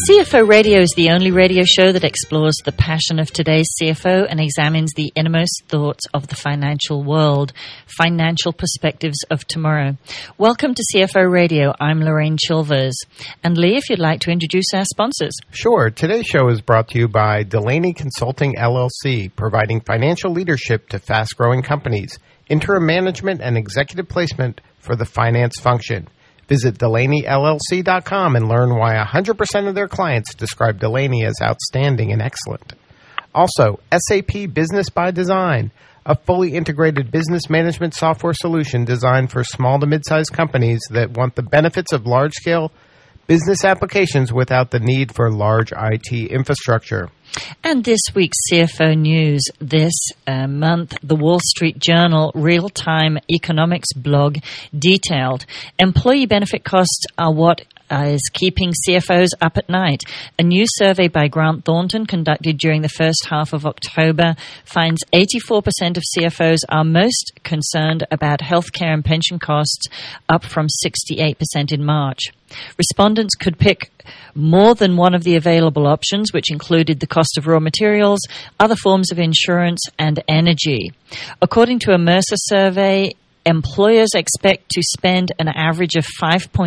CFO Radio is the only radio show that explores the passion of today's CFO and examines the innermost thoughts of the financial world, financial perspectives of tomorrow. Welcome to CFO Radio. I'm Lorraine Chilvers. And Lee, if you'd like to introduce our sponsors. Sure. Today's show is brought to you by Delaney Consulting, LLC, providing financial leadership to fast-growing companies, interim management, and executive placement for the finance function. Visit DelaneyLLC.com and learn why 100% of their clients describe Delaney as outstanding and excellent. Also, SAP Business by Design, a fully integrated business management software solution designed for small to mid-sized companies that want the benefits of large-scale business applications without the need for large IT infrastructure. And this week's CFO News this month, the Wall Street Journal real-time economics blog detailed employee benefit costs are what is keeping CFOs up at night. A new survey by Grant Thornton conducted during the first half of October finds 84% of CFOs are most concerned about healthcare and pension costs, up from 68% in March. Respondents could pick more than one of the available options, which included the cost of raw materials, other forms of insurance, and energy. According to a Mercer survey, employers expect to spend an average of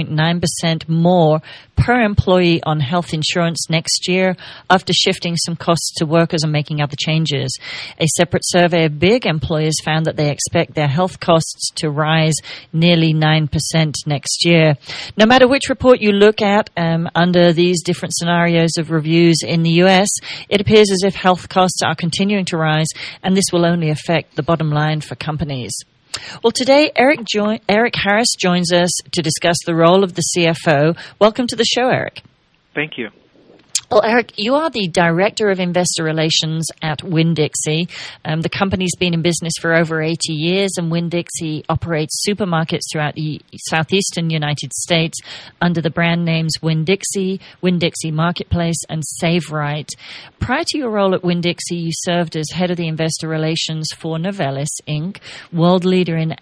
5.9% more per employee on health insurance next year after shifting some costs to workers and making other changes. A separate survey of big employers found that they expect their health costs to rise nearly 9% next year. No matter which report you look at under these different scenarios of reviews in the U.S., it appears as if health costs are continuing to rise, and this will only affect the bottom line for companies. Well, today, Eric Harris joins us to discuss the role of the CFO. Welcome to the show, Eric. Thank you. Well, Eric, you are the Director of Investor Relations at Winn-Dixie. The company's been in business for over 80 years, and Winn-Dixie operates supermarkets throughout the southeastern United States under the brand names Winn-Dixie, Winn-Dixie Marketplace, and Save Right. Prior to your role at Winn-Dixie, you served as head of the investor relations for Novelis, Inc., world leader in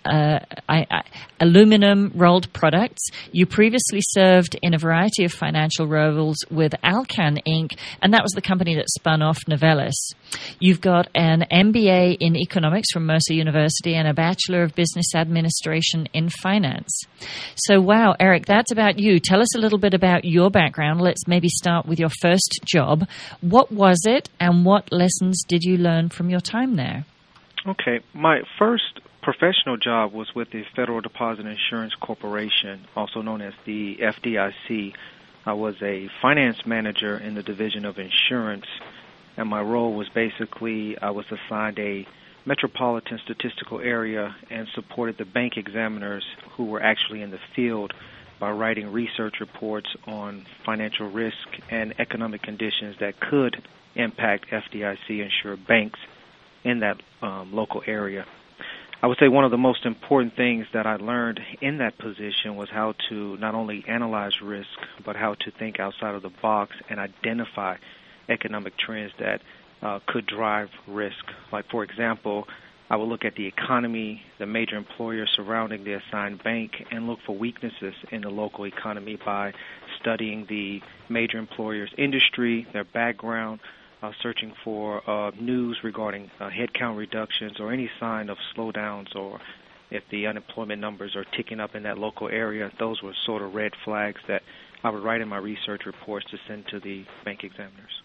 aluminum rolled products. You previously served in a variety of financial roles with Alcan, Inc., and that was the company that spun off Novelis. You've got an MBA in economics from Mercer University and a Bachelor of Business Administration in Finance. So, wow, Eric, that's about you. Tell us a little bit about your background. Let's maybe start with your first job. What was it, and what lessons did you learn from your time there? Okay, my first professional job was with the Federal Deposit Insurance Corporation, also known as the FDIC. I was a finance manager in the Division of Insurance, and my role was basically I was assigned a metropolitan statistical area and supported the bank examiners who were actually in the field by writing research reports on financial risk and economic conditions that could impact FDIC-insured banks in that local area. I would say one of the most important things that I learned in that position was how to not only analyze risk, but how to think outside of the box and identify economic trends that could drive risk. Like, for example, I would look at the economy, the major employers surrounding the assigned bank, and look for weaknesses in the local economy by studying the major employers' industry, their background, searching for news regarding headcount reductions or any sign of slowdowns, or if the unemployment numbers are ticking up in that local area. Those were sort of red flags that I would write in my research reports to send to the bank examiners.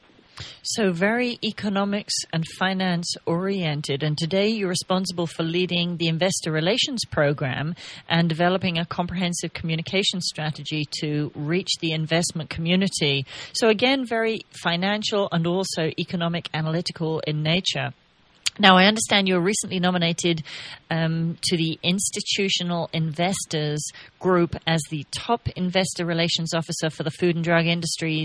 So very economics and finance oriented, and today you're responsible for leading the investor relations program and developing a comprehensive communication strategy to reach the investment community. So again, very financial and also economic analytical in nature. Now, I understand you were recently nominated to the Institutional Investors Group as the top investor relations officer for the food and drug industry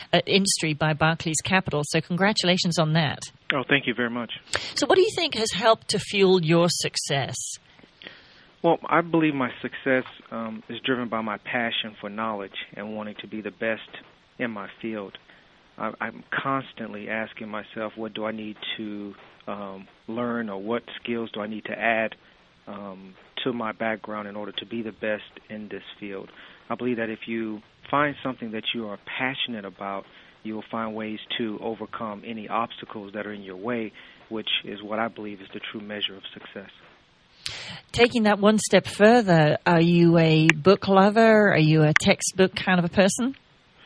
by Barclays Capital. So congratulations on that. Oh, thank you very much. So what do you think has helped to fuel your success? Well, I believe my success is driven by my passion for knowledge and wanting to be the best in my field. I'm constantly asking myself, what do I need to learn, or what skills do I need to add to my background in order to be the best in this field. I believe that if you find something that you are passionate about, you will find ways to overcome any obstacles that are in your way, which is what I believe is the true measure of success. Taking that one step further, are you a book lover? Are you a textbook kind of a person?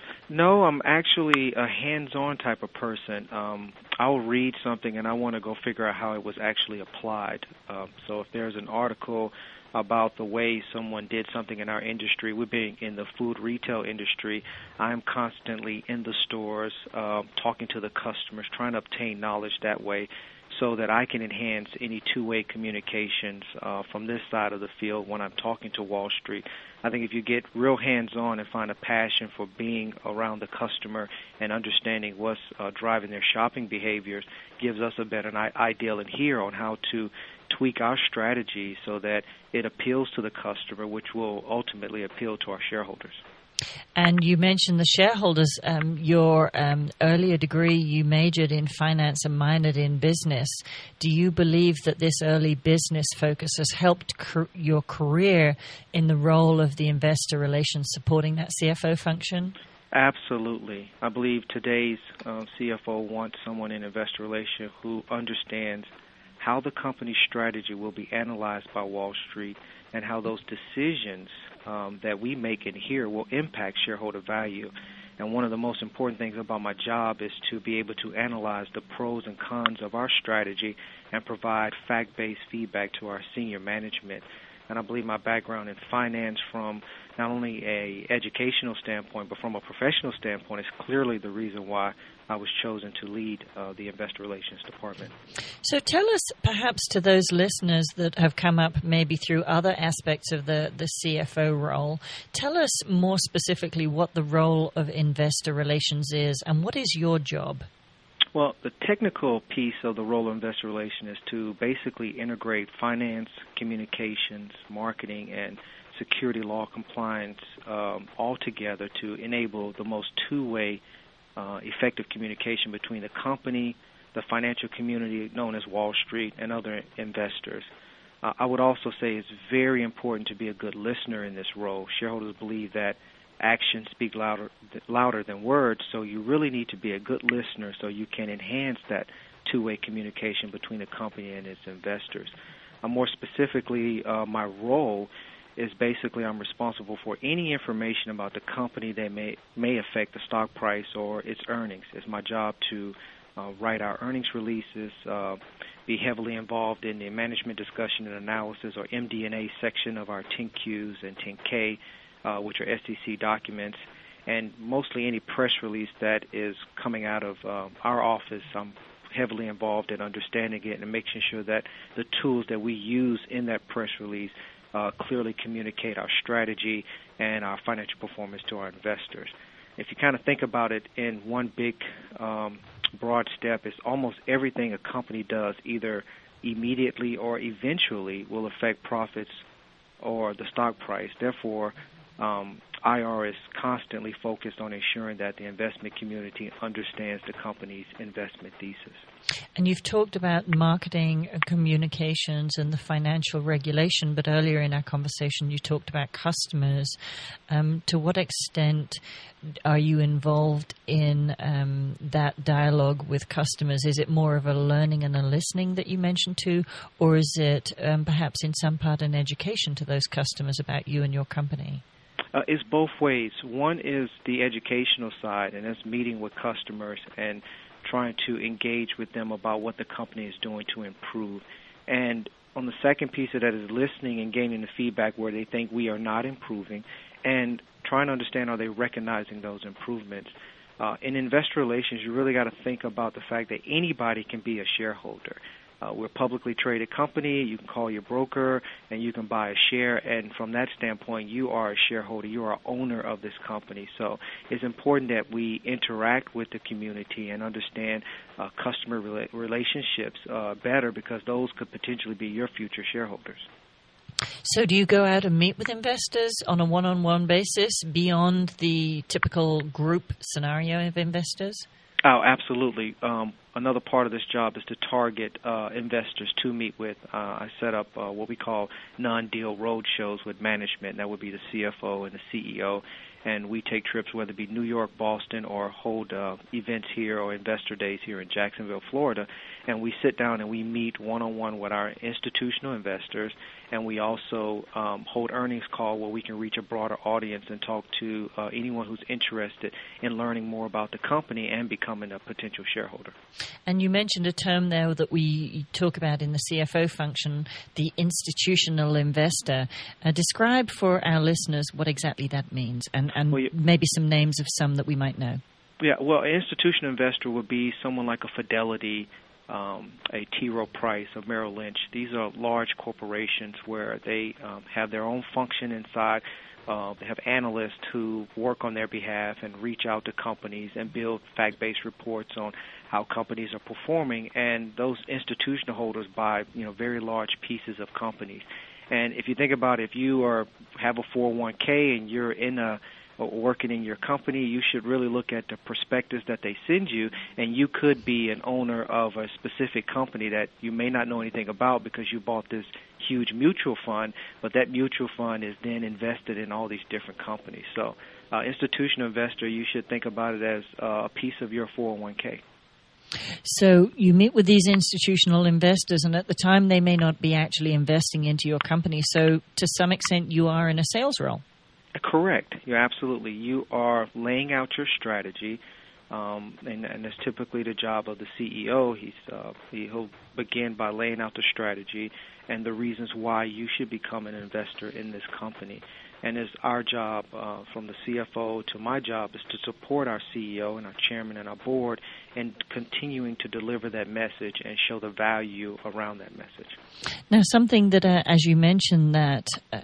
No, I'm actually a hands-on type of person. I'll read something and I want to go figure out how it was actually applied. So if there's an article about the way someone did something in our industry, we're being in the food retail industry, I'm constantly in the stores talking to the customers, trying to obtain knowledge that way so that I can enhance any two-way communications from this side of the field when I'm talking to Wall Street. I think if you get real hands-on and find a passion for being around the customer and understanding what's driving their shopping behaviors, gives us a better idea in here on how to tweak our strategy so that it appeals to the customer, which will ultimately appeal to our shareholders. And you mentioned the shareholders. Your earlier degree, you majored in finance and minored in business. Do you believe that this early business focus has helped your career in the role of the investor relations supporting that CFO function? Absolutely. I believe today's CFO wants someone in investor relations who understands how the company's strategy will be analyzed by Wall Street and how those decisions that we make in here will impact shareholder value. And one of the most important things about my job is to be able to analyze the pros and cons of our strategy and provide fact-based feedback to our senior management. And I believe my background in finance from not only a educational standpoint, but from a professional standpoint, is clearly the reason why I was chosen to lead the Investor Relations Department. So tell us, perhaps to those listeners that have come up maybe through other aspects of the CFO role, tell us more specifically what the role of investor relations is and what is your job? Well, the technical piece of the role of investor relations is to basically integrate finance, communications, marketing, and security law compliance all together to enable the most two-way effective communication between the company, the financial community known as Wall Street, and other investors. I would also say it's very important to be a good listener in this role. Shareholders believe that actions speak louder than words, so you really need to be a good listener so you can enhance that two-way communication between the company and its investors. More specifically, my role is basically I'm responsible for any information about the company that may affect the stock price or its earnings. It's my job to write our earnings releases, be heavily involved in the management discussion and analysis or MD&A section of our 10Qs and 10K, which are SEC documents, and mostly any press release that is coming out of our office. I'm heavily involved in understanding it and making sure that the tools that we use in that press release clearly communicate our strategy and our financial performance to our investors. If you kind of think about it in one big broad step, it's almost everything a company does either immediately or eventually will affect profits or the stock price. Therefore, IR is constantly focused on ensuring that the investment community understands the company's investment thesis. And you've talked about marketing, communications, and the financial regulation, but earlier in our conversation you talked about customers. To what extent are you involved in that dialogue with customers? Is it more of a learning and a listening that you mentioned to, or is it perhaps in some part an education to those customers about you and your company? It's both ways. One is the educational side, and that's meeting with customers and trying to engage with them about what the company is doing to improve. And on the second piece of that is listening and gaining the feedback where they think we are not improving and trying to understand, are they recognizing those improvements. In investor relations, you really got to think about the fact that anybody can be a shareholder. We're a publicly traded company. You can call your broker and you can buy a share. And from that standpoint, you are a shareholder. You are an owner of this company. So it's important that we interact with the community and understand customer relationships better, because those could potentially be your future shareholders. So do you go out and meet with investors on a one-on-one basis beyond the typical group scenario of investors? Oh, absolutely. another part of this job is to target investors to meet with. I set up what we call non-deal roadshows with management. That would be the CFO and the CEO. And we take trips, whether it be New York, Boston, or hold events here or investor days here in Jacksonville, Florida. And we sit down and we meet one-on-one with our institutional investors. And we also hold earnings call where we can reach a broader audience and talk to anyone who's interested in learning more about the company and becoming a potential shareholder. And you mentioned a term there that we talk about in the CFO function, the institutional investor. Describe for our listeners what exactly that means, and maybe some names of some that we might know. Yeah, well, an institutional investor would be someone like a Fidelity, a T. Rowe Price, a Merrill Lynch. These are large corporations where they have their own function inside. They have analysts who work on their behalf and reach out to companies and build fact-based reports on how companies are performing. And those institutional holders buy, very large pieces of companies. And if you think about it, if you have a 401k and you're working in your company, you should really look at the prospectus that they send you, and you could be an owner of a specific company that you may not know anything about because you bought this huge mutual fund, but that mutual fund is then invested in all these different companies. So institutional investor, you should think about it as a piece of your 401k. So you meet with these institutional investors, and at the time they may not be actually investing into your company. So to some extent you are in a sales role. Correct. Absolutely. You are laying out your strategy, and that's typically the job of the CEO. He'll begin by laying out the strategy and the reasons why you should become an investor in this company. And it's our job, from the CFO to my job, is to support our CEO and our chairman and our board in continuing to deliver that message and show the value around that message. Now, something that, as you mentioned, that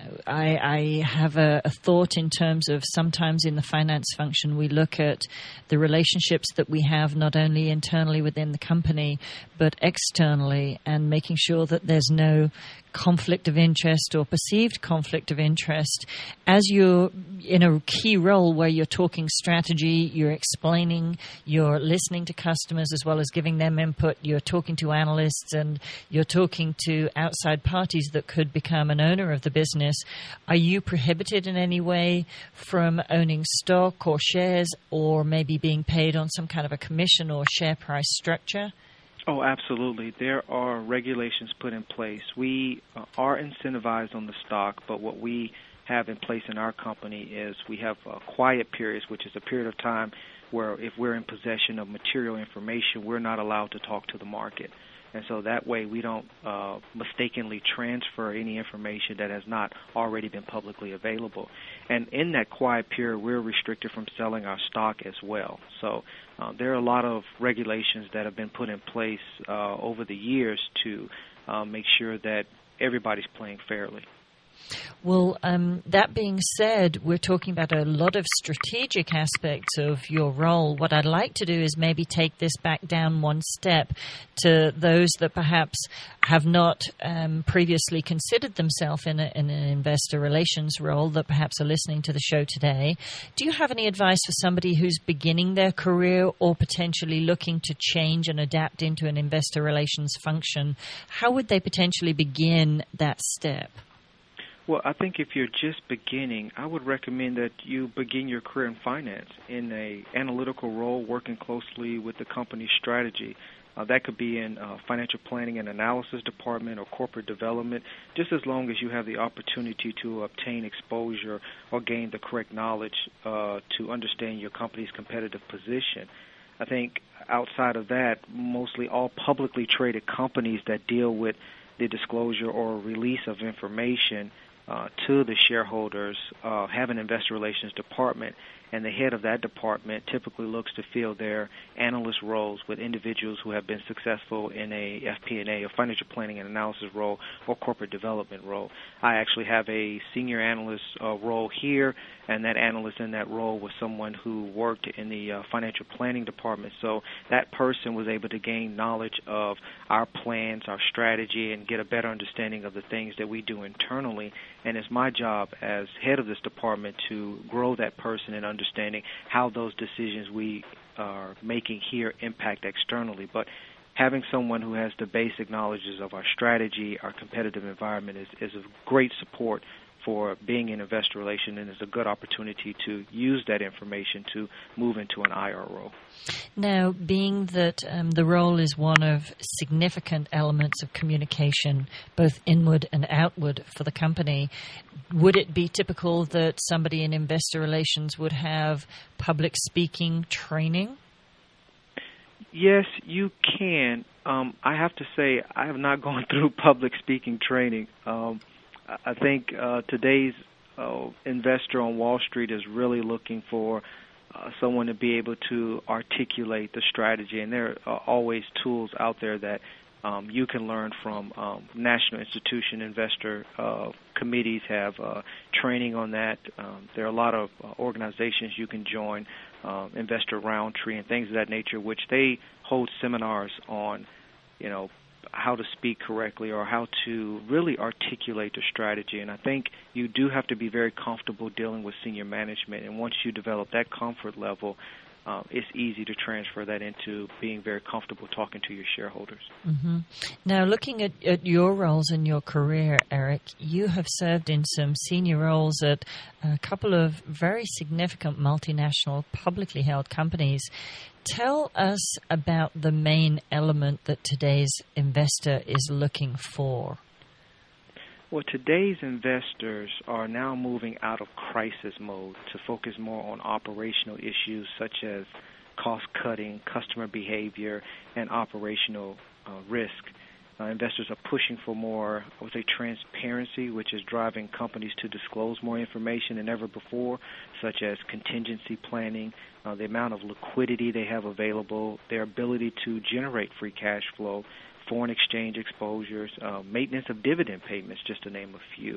I have a thought in terms of sometimes in the finance function, we look at the relationships that we have not only internally within the company, but externally, and making sure that there's no conflict of interest or perceived conflict of interest. As you're in a key role where you're talking strategy, you're explaining, you're listening to customers as well as giving them input, you're talking to analysts, and you're talking to outside parties that could become an owner of the business, are you prohibited in any way from owning stock or shares, or maybe being paid on some kind of a commission or share price structure? Oh, absolutely. There are regulations put in place. We are incentivized on the stock, but what we have in place in our company is we have quiet periods, which is a period of time where if we're in possession of material information, we're not allowed to talk to the market. And so that way we don't mistakenly transfer any information that has not already been publicly available. And in that quiet period, we're restricted from selling our stock as well. So there are a lot of regulations that have been put in place over the years to make sure that everybody's playing fairly. Well, that being said, we're talking about a lot of strategic aspects of your role. What I'd like to do is maybe take this back down one step to those that perhaps have not previously considered themselves in an investor relations role, that perhaps are listening to the show today. Do you have any advice for somebody who's beginning their career or potentially looking to change and adapt into an investor relations function? How would they potentially begin that step? Well, I think if you're just beginning, I would recommend that you begin your career in finance in an analytical role, working closely with the company's strategy. That could be in financial planning and analysis department or corporate development, just as long as you have the opportunity to obtain exposure or gain the correct knowledge to understand your company's competitive position. I think outside of that, mostly all publicly traded companies that deal with the disclosure or release of information to the shareholders have an investor relations department, and the head of that department typically looks to fill their analyst roles with individuals who have been successful in a FP&A, a financial planning and analysis role, or corporate development role. I actually have a senior analyst role here, and that analyst in that role was someone who worked in the financial planning department. So that person was able to gain knowledge of our plans, our strategy, and get a better understanding of the things that we do internally. And it's my job as head of this department to grow that person and understand understanding how those decisions we are making here impact externally. But having someone who has the basic knowledges of our strategy, our competitive environment is of great support for being in investor relations, and is a good opportunity to use that information to move into an IR role. Now, being that the role is one of significant elements of communication, both inward and outward for the company, would it be typical that somebody in investor relations would have public speaking training? Yes, you can. I have to say I have not gone through public speaking training. I think today's investor on Wall Street is really looking for someone to be able to articulate the strategy, and there are always tools out there that you can learn from. National institution investor committees have training on that. There are a lot of organizations you can join, Investor Roundtree and things of that nature, which they hold seminars on, how to speak correctly or how to really articulate the strategy. And I think you do have to be very comfortable dealing with senior management. And once you develop that comfort level, it's easy to transfer that into being very comfortable talking to your shareholders. Mm-hmm. Now, looking at your roles in your career, Eric, you have served in some senior roles at a couple of very significant multinational publicly held companies. Tell us about the main element that today's investor is looking for. Well, today's investors are now moving out of crisis mode to focus more on operational issues such as cost-cutting, customer behavior, and operational risk. Investors are pushing for more, I would say, transparency, which is driving companies to disclose more information than ever before, such as contingency planning, the amount of liquidity they have available, their ability to generate free cash flow, foreign exchange exposures, maintenance of dividend payments, just to name a few.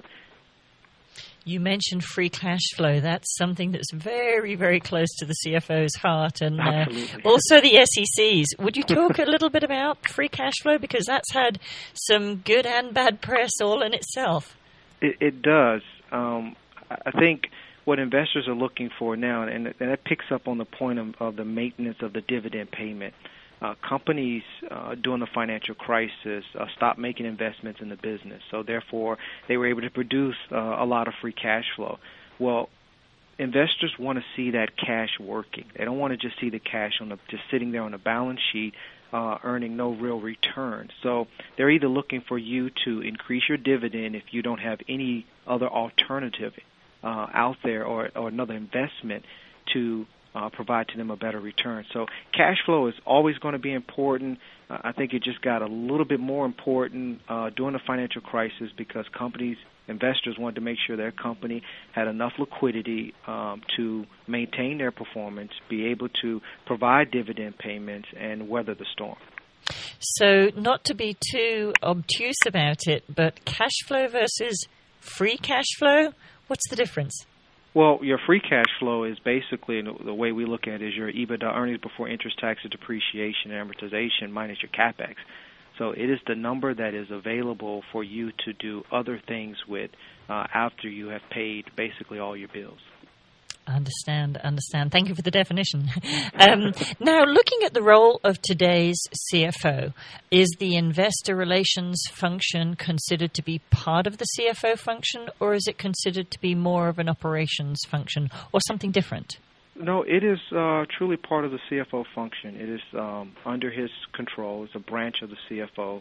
You mentioned free cash flow. That's something that's very, very close to the CFO's heart, and also the SEC's. Would you talk a little bit about free cash flow? Because that's had some good and bad press all in itself. It does. I think what investors are looking for now, and that picks up on the point of the maintenance of the dividend payment. Companies during the financial crisis stopped making investments in the business, so therefore they were able to produce a lot of free cash flow. Well, investors want to see that cash working. They don't want to just see the cash just sitting there on the balance sheet earning no real return. So they're either looking for you to increase your dividend if you don't have any other alternative out there or another investment to provide to them a better return. So cash flow is always going to be important. I think it just got a little bit more important during the financial crisis because investors wanted to make sure their company had enough liquidity to maintain their performance, be able to provide dividend payments, and weather the storm. So not to be too obtuse about it, but cash flow versus free cash flow, what's the difference? Well, your free cash flow is basically, the way we look at it, is your EBITDA, earnings before interest, taxes, depreciation, and amortization minus your CapEx. So it is the number that is available for you to do other things with after you have paid basically all your bills. Understand. Thank you for the definition. Now, looking at the role of today's CFO, is the investor relations function considered to be part of the CFO function, or is it considered to be more of an operations function, or something different? No, it is truly part of the CFO function. It is under his control. It's a branch of the CFO,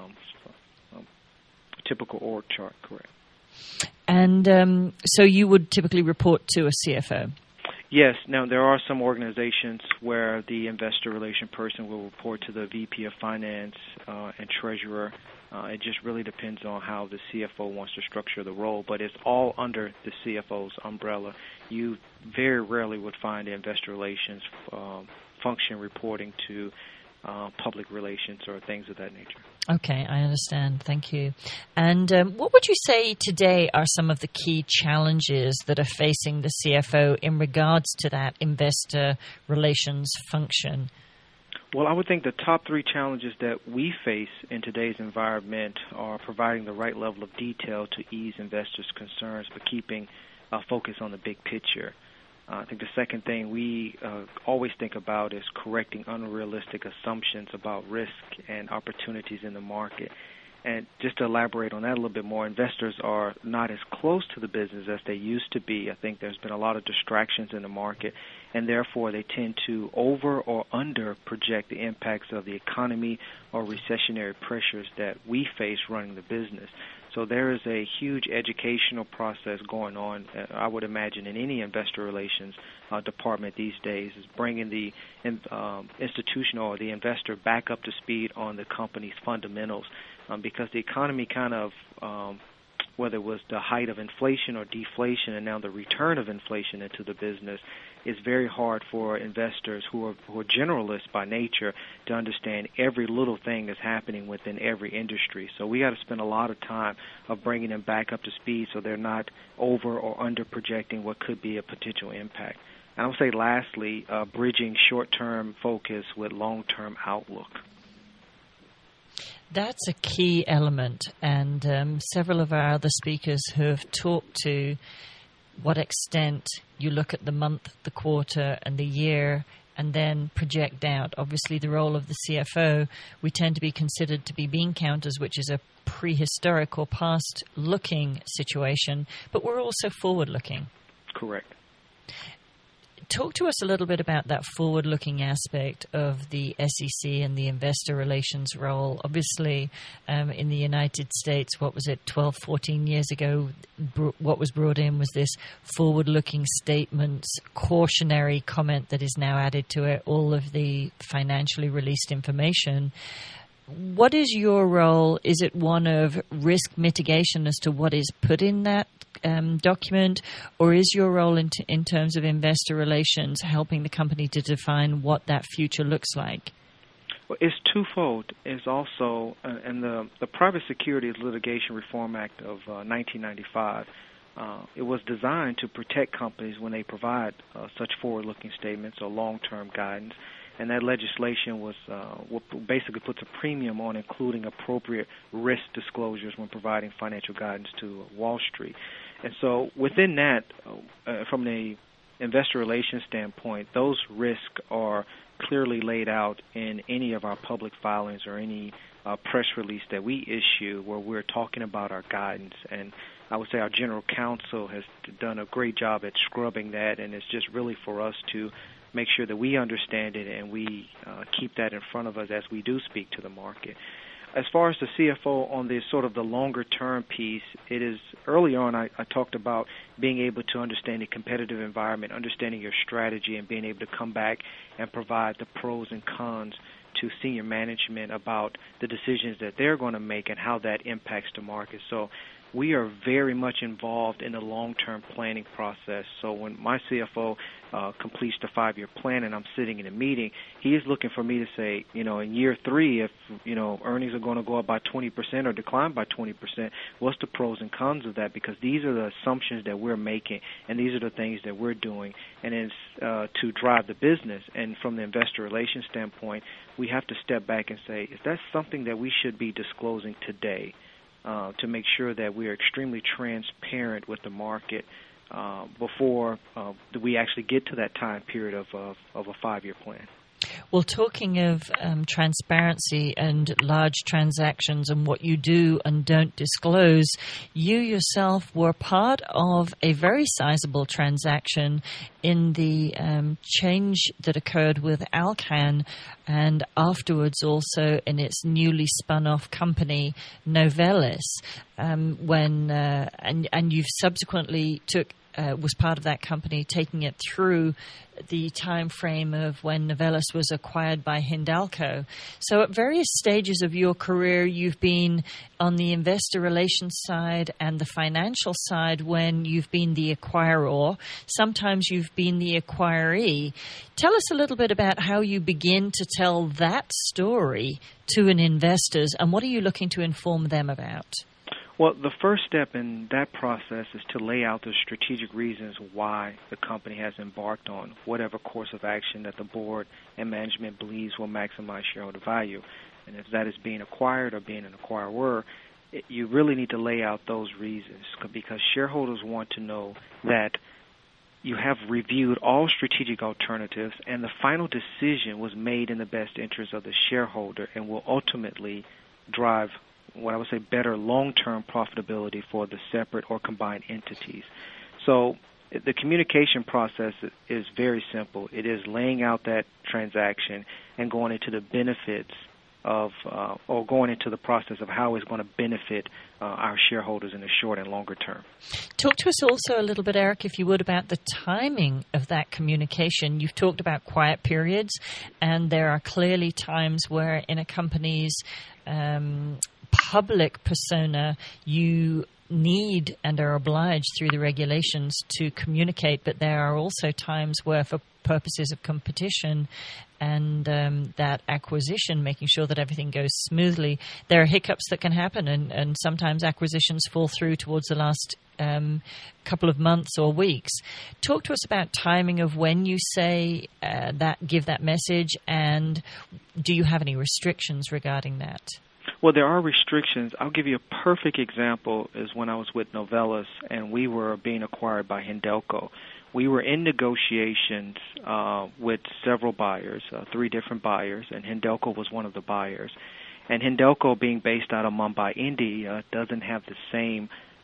typical org chart, correct. And so you would typically report to a CFO? Yes. Now, there are some organizations where the investor relation person will report to the VP of Finance and Treasurer. It just really depends on how the CFO wants to structure the role, but it's all under the CFO's umbrella. You very rarely would find the investor relations function reporting to public relations or things of that nature. Okay, I understand. Thank you. And what would you say today are some of the key challenges that are facing the CFO in regards to that investor relations function? Well, I would think the top three challenges that we face in today's environment are providing the right level of detail to ease investors' concerns, but keeping focus on the big picture. I think the second thing we always think about is correcting unrealistic assumptions about risk and opportunities in the market. And just to elaborate on that a little bit more, investors are not as close to the business as they used to be. I think there's been a lot of distractions in the market, and therefore they tend to over or under project the impacts of the economy or recessionary pressures that we face running the business. So there is a huge educational process going on, I would imagine, in any investor relations department these days, is bringing the institutional or the investor back up to speed on the company's fundamentals, because the economy kind of, whether it was the height of inflation or deflation and now the return of inflation into the business, is very hard for investors who are generalists by nature to understand every little thing that's happening within every industry. So we got to spend a lot of time of bringing them back up to speed so they're not over or under projecting what could be a potential impact. And I would say lastly, bridging short-term focus with long-term outlook. That's a key element, and several of our other speakers who have talked to what extent you look at the month, the quarter, and the year, and then project out. Obviously, the role of the CFO, we tend to be considered to be bean counters, which is a prehistoric or past-looking situation, but we're also forward-looking. Correct. Talk to us a little bit about that forward-looking aspect of the SEC and the investor relations role. Obviously, in the United States, 12, 14 years ago, what was brought in was this forward-looking statements, cautionary comment that is now added to it, all of the financially released information. What is your role? Is it one of risk mitigation as to what is put in that document, or is your role in terms of investor relations helping the company to define what that future looks like? Well, it's twofold. It's also, in the Private Securities Litigation Reform Act of 1995, it was designed to protect companies when they provide such forward-looking statements or long-term guidance. And that legislation was basically puts a premium on including appropriate risk disclosures when providing financial guidance to Wall Street. And so within that, from the investor relations standpoint, those risks are clearly laid out in any of our public filings or any press release that we issue where we're talking about our guidance. And I would say our general counsel has done a great job at scrubbing that, and it's just really for us to make sure that we understand it and we keep that in front of us as we do speak to the market. As far as the CFO on this sort of the longer term piece, it is early on I talked about being able to understand the competitive environment, understanding your strategy, and being able to come back and provide the pros and cons to senior management about the decisions that they're going to make and how that impacts the market. So we are very much involved in the long-term planning process. So when my CFO completes the 5-year plan and I'm sitting in a meeting, he is looking for me to say, in year 3, if, earnings are going to go up by 20% or decline by 20%, what's the pros and cons of that? Because these are the assumptions that we're making, and these are the things that we're doing, and it's to drive the business. And from the investor relations standpoint, we have to step back and say, is that something that we should be disclosing today? To make sure that we are extremely transparent with the market before we actually get to that time period of a 5-year plan. Well, talking of transparency and large transactions and what you do and don't disclose, you yourself were part of a very sizable transaction in the change that occurred with Alcan, and afterwards also in its newly spun off company Novellus, and you've subsequently was part of that company, taking it through the time frame of when Novellus was acquired by Hindalco. So at various stages of your career, you've been on the investor relations side and the financial side when you've been the acquirer. Sometimes you've been the acquiree. Tell us a little bit about how you begin to tell that story to an investors, and what are you looking to inform them about? Well, the first step in that process is to lay out the strategic reasons why the company has embarked on whatever course of action that the board and management believes will maximize shareholder value. And if that is being acquired or being an acquirer, you really need to lay out those reasons, because shareholders want to know that you have reviewed all strategic alternatives, and the final decision was made in the best interest of the shareholder and will ultimately drive what I would say better long-term profitability for the separate or combined entities. So the communication process is very simple. It is laying out that transaction and going into the benefits of, or going into the process of how it's going to benefit our shareholders in the short and longer term. Talk to us also a little bit, Eric, if you would, about the timing of that communication. You've talked about quiet periods, and there are clearly times where in a company's public persona you need and are obliged through the regulations to communicate, but there are also times where for purposes of competition and that acquisition, making sure that everything goes smoothly, there are hiccups that can happen, and sometimes acquisitions fall through towards the last couple of months or weeks. Talk to us about timing of when you say give that message, and do you have any restrictions regarding that? Well, there are restrictions. I'll give you a perfect example is when I was with Novellus and we were being acquired by Hindelco. We were in negotiations with several buyers, 3 different buyers, and Hindelco was one of the buyers. And Hindelco, being based out of Mumbai, India, doesn't have the same,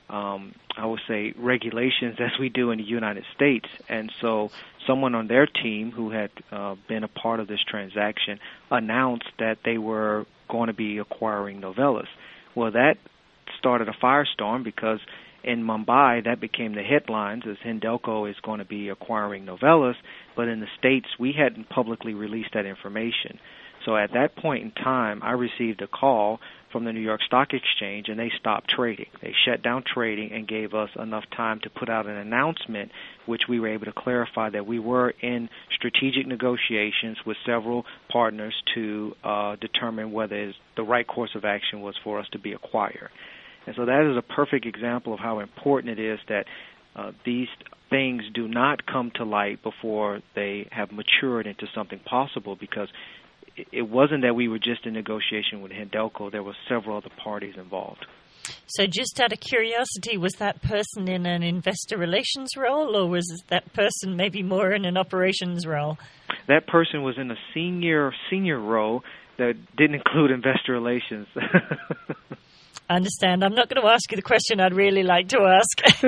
I would say, regulations as we do in the United States. And so someone on their team who had been a part of this transaction announced that they were going to be acquiring Novellus. Well, that started a firestorm because in Mumbai, that became the headlines as Hindelco is going to be acquiring Novellus, but in the States, we hadn't publicly released that information. So at that point in time, I received a call from the New York Stock Exchange, and they stopped trading. They shut down trading and gave us enough time to put out an announcement, which we were able to clarify that we were in strategic negotiations with several partners to determine whether the right course of action was for us to be acquired. And so that is a perfect example of how important it is that these things do not come to light before they have matured into something possible, because it wasn't that we were just in negotiation with Hindelco. There were several other parties involved. So just out of curiosity, was that person in an investor relations role, or was that person maybe more in an operations role? That person was in a senior role that didn't include investor relations. I understand. I'm not going to ask you the question I'd really like to ask.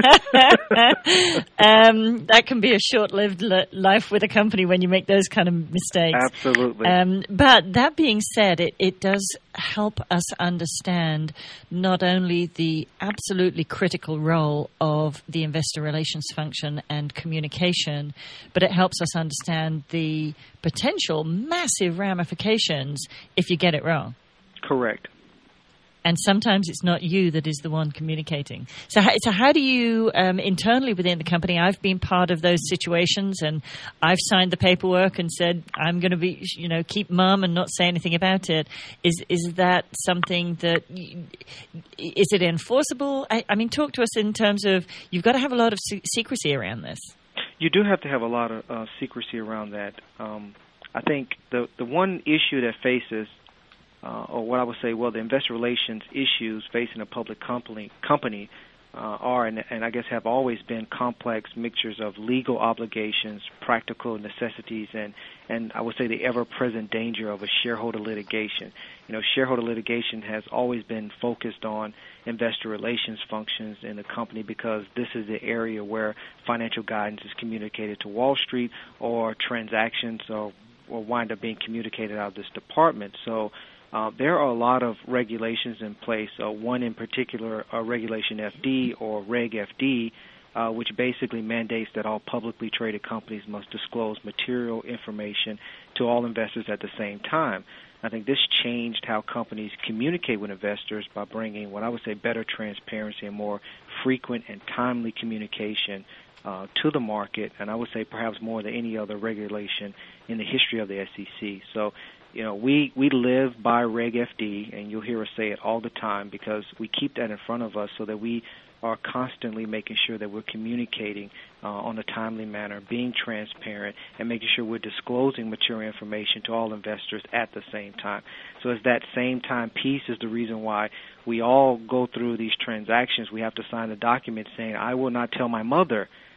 That can be a short-lived life with a company when you make those kind of mistakes. Absolutely. But that being said, it does help us understand not only the absolutely critical role of the investor relations function and communication, but it helps us understand the potential massive ramifications if you get it wrong. Correct. And sometimes it's not you that is the one communicating. So how do you, internally within the company, I've been part of those situations, and I've signed the paperwork and said, I'm going to be, keep mum and not say anything about it. Is that something that, is it enforceable? I mean, talk to us in terms of, you've got to have a lot of secrecy around this. You do have to have a lot of secrecy around that. I think the one issue that faces or what I would say, the investor relations issues facing a public company are, and I guess have always been, complex mixtures of legal obligations, practical necessities, and I would say the ever-present danger of a shareholder litigation. Shareholder litigation has always been focused on investor relations functions in the company because this is the area where financial guidance is communicated to Wall Street, or transactions will wind up being communicated out of this department. So there are a lot of regulations in place. One in particular, Regulation FD or Reg FD, which basically mandates that all publicly traded companies must disclose material information to all investors at the same time. I think this changed how companies communicate with investors by bringing what I would say better transparency and more frequent and timely communication to the market, and I would say perhaps more than any other regulation in the history of the SEC. So, we live by Reg FD, and you'll hear us say it all the time because we keep that in front of us so that we are constantly making sure that we're communicating on a timely manner, being transparent, and making sure we're disclosing material information to all investors at the same time. So it's that same time piece is the reason why we all go through these transactions. We have to sign a document saying, I will not tell my mother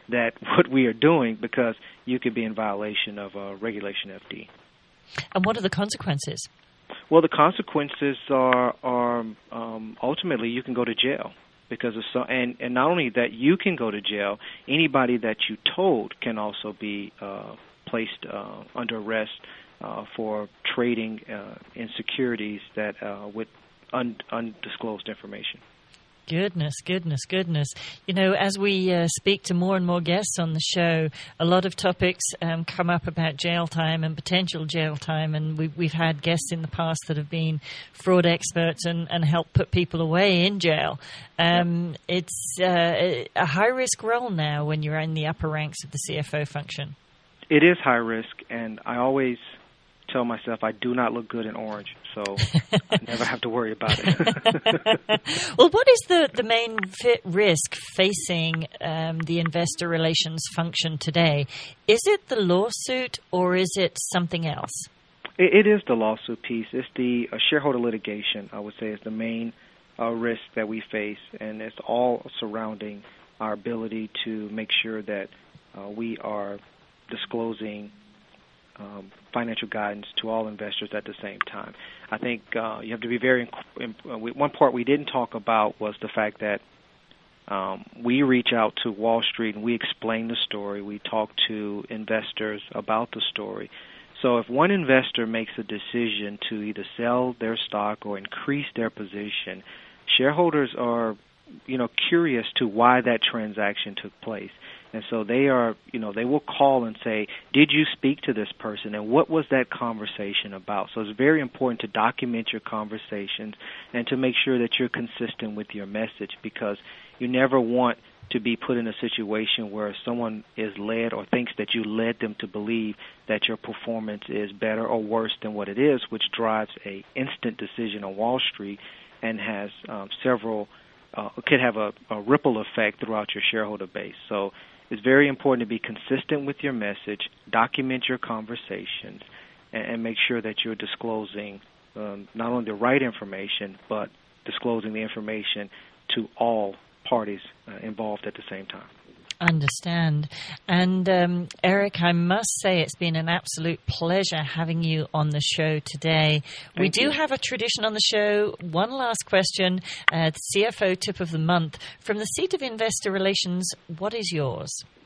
that what we are doing, because you could be in violation of Regulation FD. And what are the consequences? Well, the consequences are ultimately you can go to jail. Because of and not only that, you can go to jail. Anybody that you told can also be placed under arrest for trading in securities that with undisclosed information. Goodness. You know, as we speak to more and more guests on the show, a lot of topics come up about jail time and potential jail time, and we've had guests in the past that have been fraud experts and helped put people away in jail. It's a high-risk role now when you're in the upper ranks of the CFO function. It is high risk, and I always tell myself I do not look good in orange, so I never have to worry about it. Well, what is the main risk facing the investor relations function today? Is it the lawsuit or is it something else? It is the lawsuit piece. It's the shareholder litigation, I would say, is the main risk that we face, and it's all surrounding our ability to make sure that we are disclosing financial guidance to all investors at the same time. I think you have to be very. One part we didn't talk about was the fact that we reach out to Wall Street and we explain the story. We talk to investors about the story. So if one investor makes a decision to either sell their stock or increase their position, shareholders are, curious to why that transaction took place. And so they will call and say, did you speak to this person, and what was that conversation about? So it's very important to document your conversations and to make sure that you're consistent with your message, because you never want to be put in a situation where someone is led or thinks that you led them to believe that your performance is better or worse than what it is, which drives a instant decision on Wall Street and has could have a ripple effect throughout your shareholder base. So it's very important to be consistent with your message, document your conversations, and make sure that you're disclosing not only the right information, but disclosing the information to all parties involved at the same time. Understand. And Eric, I must say it's been an absolute pleasure having you on the show today. We do have a tradition on the show. One last question, the CFO tip of the month. From the seat of investor relations, what is yours?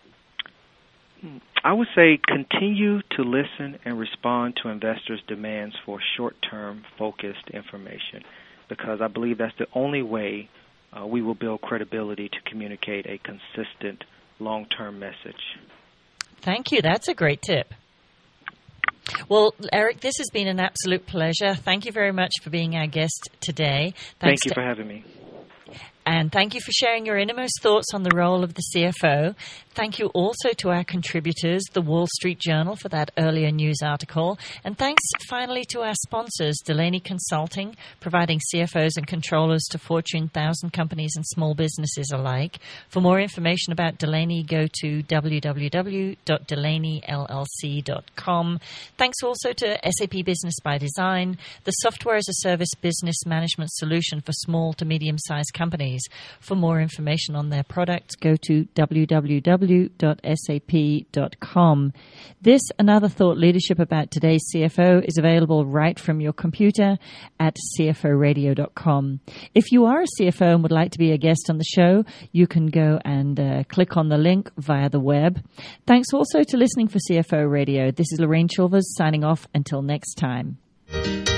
I would say continue to listen and respond to investors' demands for short-term focused information, because I believe that's the only way we will build credibility to communicate a consistent long-term message. Thank you. That's a great tip. Well, Eric, this has been an absolute pleasure. Thank you very much for being our guest today. Thank you for having me. And thank you for sharing your innermost thoughts on the role of the CFO. Thank you also to our contributors, the Wall Street Journal, for that earlier news article. And thanks finally to our sponsors, Delaney Consulting, providing CFOs and controllers to Fortune 1000 companies and small businesses alike. For more information about Delaney, go to www.delaneyllc.com. Thanks also to SAP Business by Design, the software as a service business management solution for small to medium-sized companies. For more information on their products, go to www.sap.com. This and other thought leadership about today's CFO is available right from your computer at cforadio.com. If you are a CFO and would like to be a guest on the show, you can go and click on the link via the web. Thanks also to listening for CFO Radio. This is Lorraine Chilvers signing off until next time.